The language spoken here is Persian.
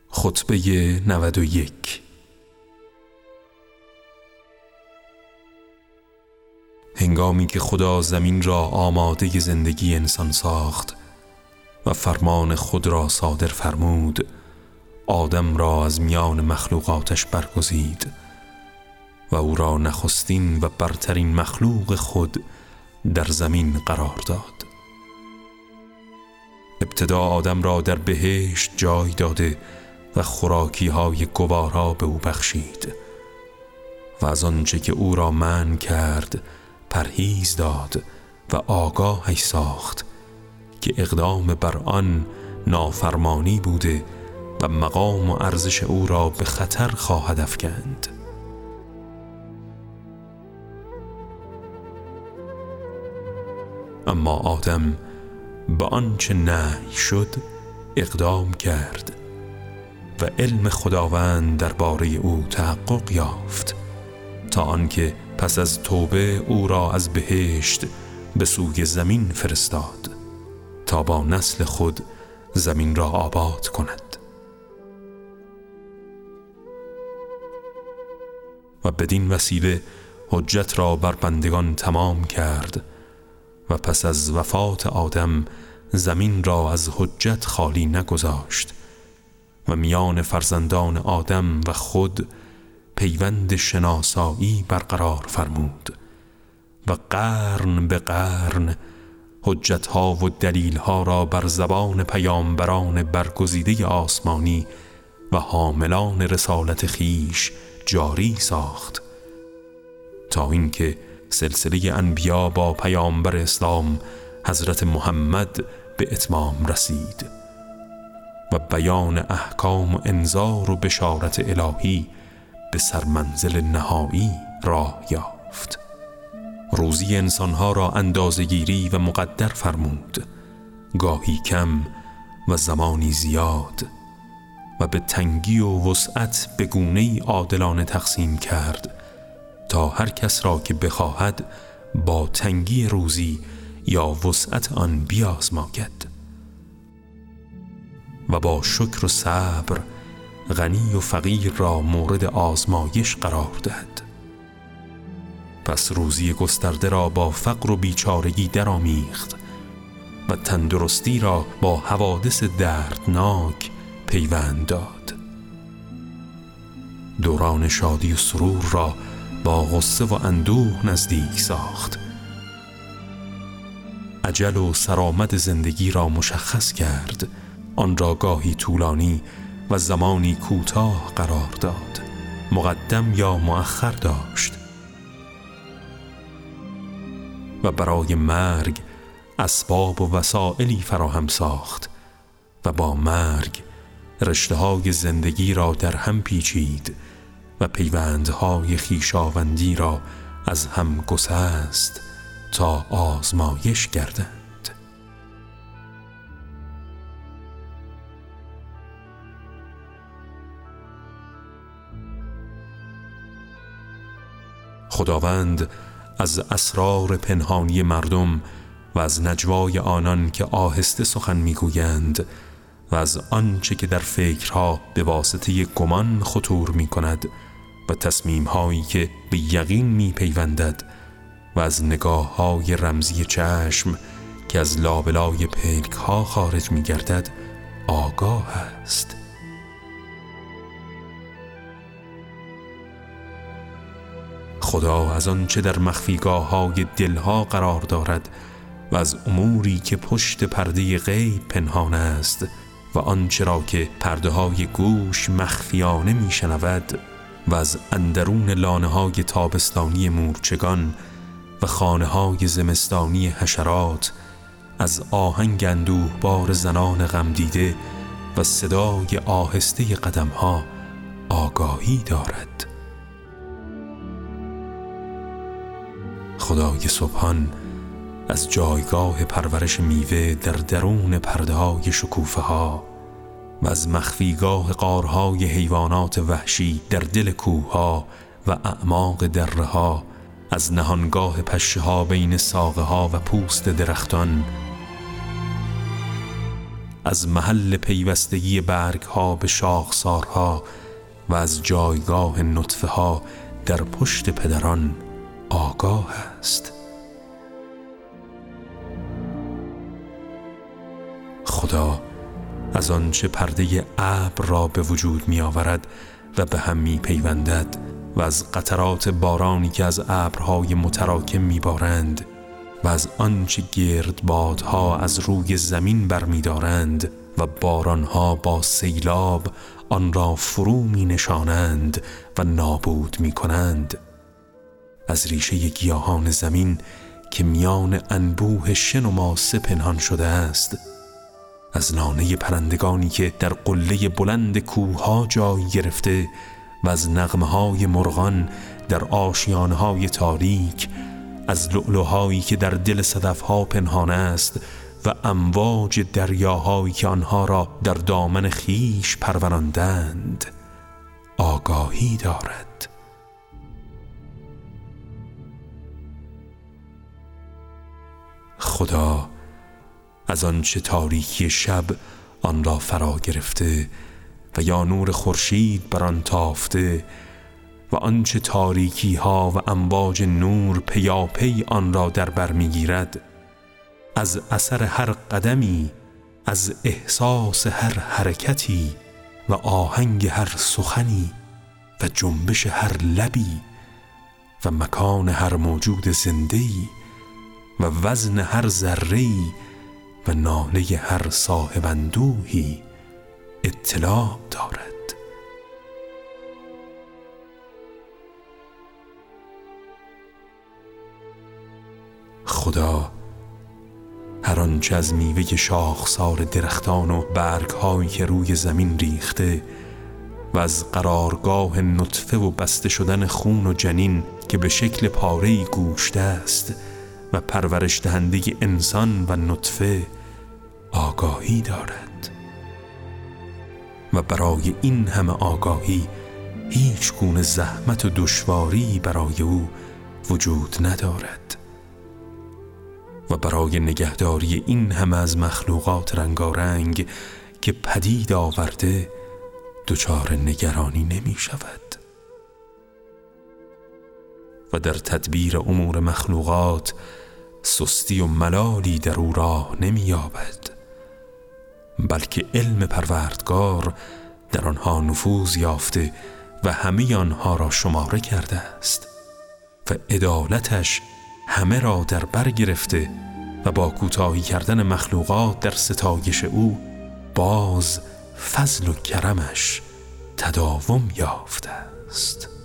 خطبه 91. هنگامی که خدا زمین را آماده زندگی انسان ساخت و فرمان خود را صادر فرمود، آدم را از میان مخلوقاتش برگزید و او را نخستین و برترین مخلوق خود در زمین قرار داد. ابتدا آدم را در بهشت جای داده و خوراکی های گوارا به او بخشید و از آنچه که او را منع کرد پرهیز داد و آگاهی ساخت که اقدام بر آن نافرمانی بوده و مقام و ارزش او را به خطر خواهد افکند. اما آدم به آنچه نهی شد اقدام کرد و علم خداوند درباره او تحقق یافت، تا آنکه پس از توبه او را از بهشت به سوی زمین فرستاد تا با نسل خود زمین را آباد کند. و بدین وسیله حجت را بر بندگان تمام کرد و پس از وفات آدم زمین را از حجت خالی نگذاشت و میان فرزندان آدم و خود پیوند شناسایی برقرار فرمود و قرن به قرن حجتها و دلیلها را بر زبان پیامبران برگزیده آسمانی و حاملان رسالت خیش جاری ساخت، تا اینکه سلسله انبیا با پیامبر اسلام حضرت محمد به اتمام رسید و بیان احکام و انذار و بشارت الهی به سرمنزل نهایی راه یافت. روزی انسانها را اندازه‌گیری و مقدر فرمود، گاهی کم و زمانی زیاد، و به تنگی و وسعت به گونه‌ای عادلانه تقسیم کرد تا هر کس را که بخواهد با تنگی روزی یا وسعت آن بیازماید و با شکر و صبر غنی و فقیر را مورد آزمایش قرار دهد. پس روزی گسترده را با فقر و بیچارگی درآمیخت و تندرستی را با حوادث دردناک پیوند داد. دوران شادی و سرور را با غصه و اندوه نزدیک ساخت. اجل و سرآمد زندگی را مشخص کرد، آن را گاهی طولانی و زمانی کوتاه قرار داد، مقدم یا مؤخر داشت و برای مرگ اسباب و وسائلی فراهم ساخت و با مرگ رشته‌های زندگی را در هم پیچید و پیوندهای خویشاوندی را از هم گسست تا آزمایش گردند. خداوند از اسرار پنهانی مردم و از نجوای آنان که آهسته سخن میگویند و از آنچه که در فکرها به واسطه گمان خطور می کند و تصمیم‌هایی که به یقین می پیوندد و از نگاه‌های رمزی چشم که از لابلای پلک‌ها خارج می گردد آگاه است. خدا از آنچه در مخفیگاه‌های دلها قرار دارد و از اموری که پشت پرده غیب پنهان است و آنچه را که پرده‌های گوش مخفیانه میشنود و از اندرون لانه‌های تابستانی مورچگان و خانه‌های زمستانی حشرات، از آهنگ اندوهبار زنان غمدیده و صدای آهسته قدم‌ها آگاهی دارد. خدای سبحان از جایگاه پرورش میوه در درون پرده‌های شکوفه‌ها و از مخفیگاه غارهای حیوانات وحشی در دل کوه‌ها و اعماق دره‌ها، از نهانگاه پشه‌ها بین ساقه‌ها و پوست درختان، از محل پیوستگی برگ ها به شاخسارها و از جایگاه نطفه ها در پشت پدران آگاه است. خدا از آنچه پرده ابر را به وجود می آورد و به هم می پیوندد و از قطرات بارانی که از ابرهای متراکم می بارند و از آنچه گردبادها از روی زمین برمی دارند و بارانها با سیلاب آن را فرو می نشانند و نابود می کنند، از ریشه گیاهان زمین که میان انبوه شن و ماسه پنهان شده است، از لانه پرندگانی که در قله بلند کوهها جای گرفته و از نغمه‌های مرغان در آشیانه‌های تاریک، از لؤلؤهایی که در دل صدف‌ها پنهان است و امواج دریاهایی که آنها را در دامن خیش پروراندند آگاهی دارد. خدا از آنچه تاریکی شب آن را فرا گرفته و یا نور خورشید بر آن تافته و آنچه تاریکی ها و امواج نور پیاپی آن را در بر میگیرد، از اثر هر قدمی، از احساس هر حرکتی و آهنگ هر سخنی و جنبش هر لبی و مکان هر موجود زنده‌ای و وزن هر ذره‌ای و ناله هر صاحب اندوهی اطلاع دارد. خدا هر آنچه از میوه شاخسار درختان و برگ‌هایی که روی زمین ریخته و از قرارگاه نطفه و بسته شدن خون و جنین که به شکل پاره‌ای گوشته است و پرورش دهنده انسان و نطفه آگاهی دارد و برای این همه آگاهی هیچ گونه زحمت و دشواری برای او وجود ندارد و برای نگهداری این همه از مخلوقات رنگارنگ که پدید آورده دچار نگرانی نمی شود و در تدبیر امور مخلوقات سستی و ملالی در او راه نمی یابد، بلکه علم پروردگار در آنها نفوذ یافته و همه آنها را شماره کرده است و عدالتش همه را در بر گرفته و با کوتاهی کردن مخلوقات در ستایش او باز فضل و کرمش تداوم یافته است.